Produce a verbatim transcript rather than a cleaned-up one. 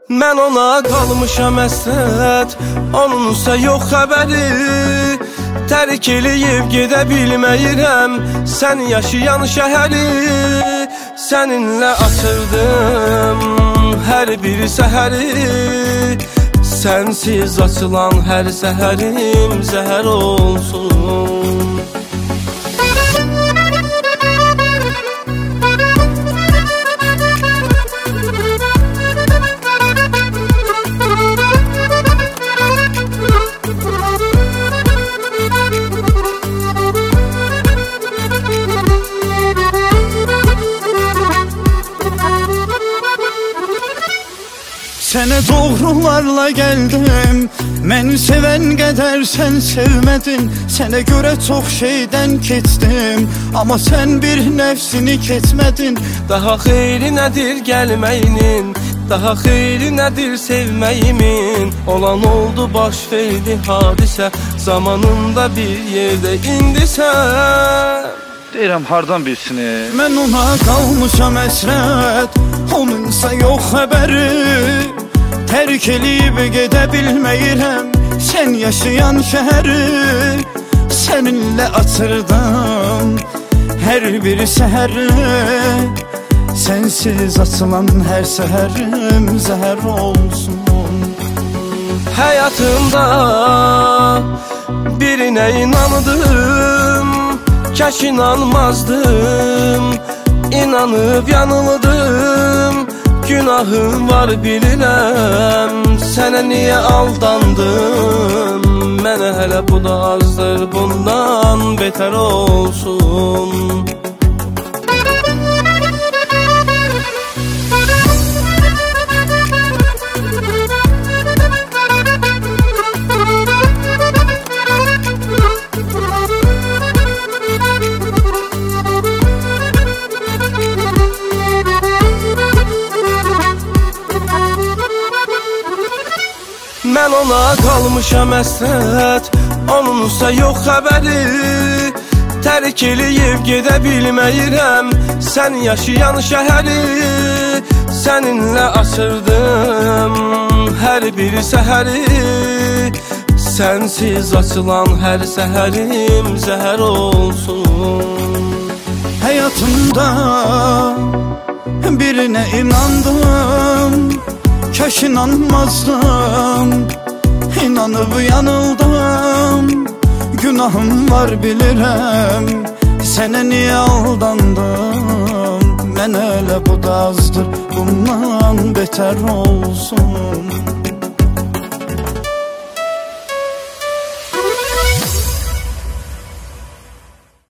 Mən ona qalmışam əsrət, onunsa yox xəbəri. Tərk eləyib gedə bilməyirəm sən yaşayan şəhəri. Səninlə açırdım hər bir səhəri. Sənsiz açılan hər səhərim zəhər olsun. Sənə doğrularla gəldim, mən sevən qədər sən sevmədin. Sənə görə çox şeydən keçdim, amma sən bir nəfsini keçmədin. Daha xeyri nədir gəlməyinin, daha xeyri nədir sevməyimin. Olan oldu baş verdi hadisə, zamanında bir yerdə indisən. Deyirəm hardan bilsin e? Mən ona qalmışam əsrət, onunsa yox xəbəri. Tərk eləyib gedə bilməyirəm sən yaşayan şəhəri. Səninlə açırdım hər bir səhəri. Sənsiz açılan hər səhərim zəhər olsun. Həyatımda birinə inandım, kaş inanmazdım. İnanıb yanıldım, günahım var bilirəm. Sənə niyə aldandım? Mənə hələ bu da azdır, bundan betər olsun. Mən ona qalmışam əsrət, onunsa yox xəbəri. Tərk eləyib gedə bilməyirəm sən yaşayan şəhəri. Səninlə açırdım hər bir səhəri. Sənsiz açılan hər səhərim zəhər olsun. Həyatımda birinə inandım, kaş inanmazdım. İnanıb yanıldım, günahım var bilirəm. Sənə niyə aldandım? Mən elə bu da azdır, bundan betər olsun.